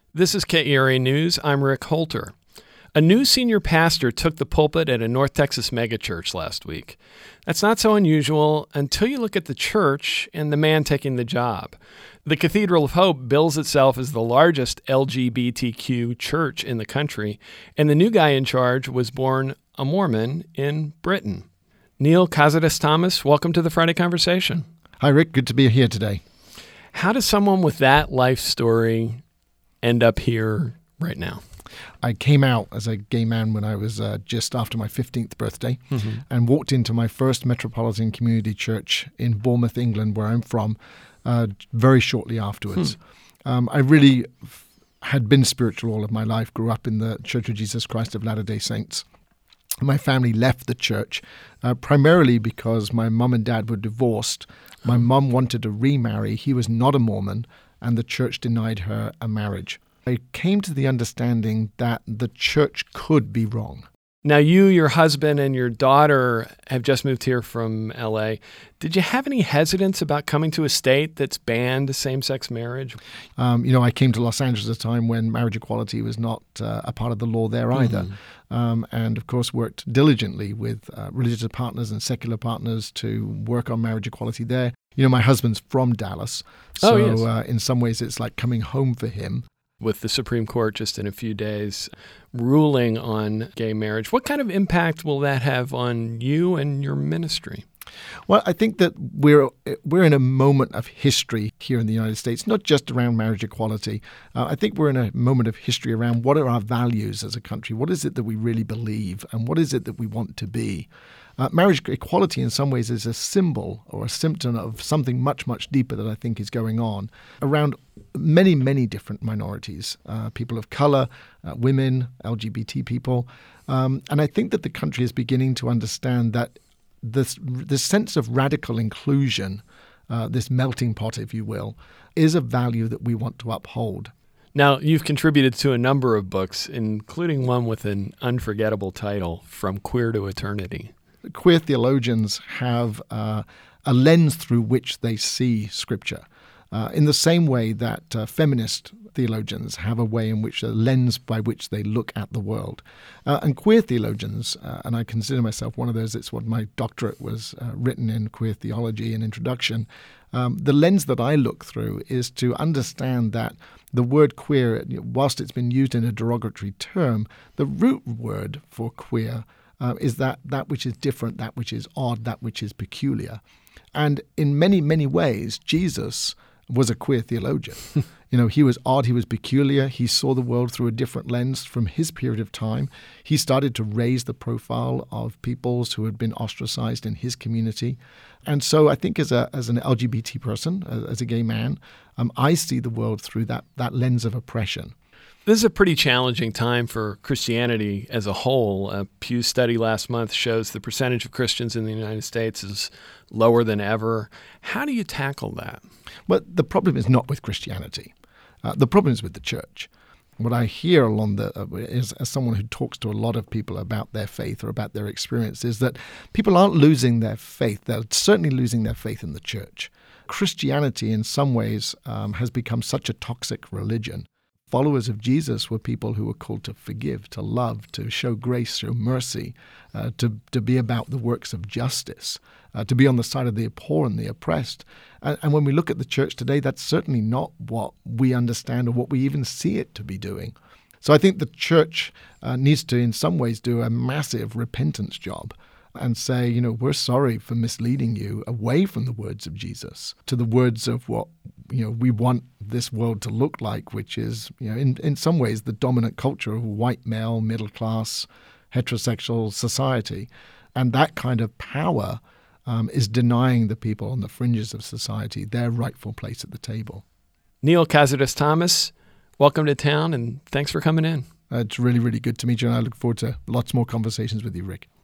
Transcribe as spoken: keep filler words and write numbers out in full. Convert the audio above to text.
This is K E R A News. I'm Rick Holter. A new senior pastor took the pulpit at a North Texas megachurch last week. That's not so unusual until you look at the church and the man taking the job. The Cathedral of Hope bills itself as the largest L G B T Q church in the country, and the new guy in charge was born a Mormon in Britain. Neal Cazares-Thomas, welcome to the Friday Conversation. Hi, Rick. Good to be here today. How does someone with that life story end up here right now? I came out as a gay man when I was uh, just after my fifteenth birthday mm-hmm. and walked into my first Metropolitan Community Church in Bournemouth, England, where I'm from, uh, very shortly afterwards. Hmm. Um, I really f- had been spiritual all of my life, grew up in the Church of Jesus Christ of Latter-day Saints. My family left the church uh, primarily because my mum and dad were divorced. My mum wanted to remarry. He was not a Mormon, and the church denied her a marriage. I came to the understanding that the church could be wrong. Now, you, your husband, and your daughter have just moved here from L A. Did you have any hesitance about coming to a state that's banned same-sex marriage? Um, you know, I came to Los Angeles at a time when marriage equality was not uh, a part of the law there either. Mm-hmm. Um, and, of course, worked diligently with uh, religious partners and secular partners to work on marriage equality there. You know, my husband's from Dallas, so oh, yes. uh, in some ways it's like coming home for him. With the Supreme Court just in a few days ruling on gay marriage, what kind of impact will that have on you and your ministry? Well, I think that we're we're in a moment of history here in the United States, not just around marriage equality. Uh, I think we're in a moment of history around what are our values as a country? What is it that we really believe? And what is it that we want to be? Uh, marriage equality in some ways is a symbol or a symptom of something much, much deeper that I think is going on around many, many different minorities, uh, people of color, uh, women, L G B T people. Um, and I think that the country is beginning to understand that this, this sense of radical inclusion, uh, this melting pot, if you will, is a value that we want to uphold. Now, you've contributed to a number of books, including one with an unforgettable title, From Queer to Eternity. Queer theologians have uh, a lens through which they see Scripture, uh, in the same way that uh, feminist theologians have a way in which a lens by which they look at the world. Uh, and queer theologians, uh, and I consider myself one of those, it's what my doctorate was uh, written in queer theology and introduction. Um, the lens that I look through is to understand that the word queer, whilst it's been used in a derogatory term, the root word for queer Uh, is that that which is different, that which is odd, that which is peculiar. And in many, many ways, Jesus was a queer theologian. You know, he was odd, he was peculiar, he saw the world through a different lens from his period of time. He started to raise the profile of peoples who had been ostracized in his community. And so I think as a as an L G B T person, as, as a gay man, um, I see the world through that that lens of oppression. This is a pretty challenging time for Christianity as a whole. A Pew study last month shows the percentage of Christians in the United States is lower than ever. How do you tackle that? Well, the problem is not with Christianity. Uh, the problem is with the church. What I hear along the uh, is as someone who talks to a lot of people about their faith or about their experience is that people aren't losing their faith. They're certainly losing their faith in the church. Christianity, in some ways, um, has become such a toxic religion. Followers of Jesus were people who were called to forgive, to love, to show grace, show mercy, uh, to, to be about the works of justice, uh, to be on the side of the poor and the oppressed. And, and when we look at the church today, that's certainly not what we understand or what we even see it to be doing. So I think the church uh, needs to, in some ways, do a massive repentance job and say, you know, we're sorry for misleading you away from the words of Jesus to the words of what, you know, we want this world to look like, which is, you know, in, in some ways the dominant culture of white male, middle class, heterosexual society. And that kind of power um, is denying the people on the fringes of society their rightful place at the table. Neal Cazares-Thomas, welcome to town and thanks for coming in. Uh, it's really, really good to meet you, and I look forward to lots more conversations with you, Rick.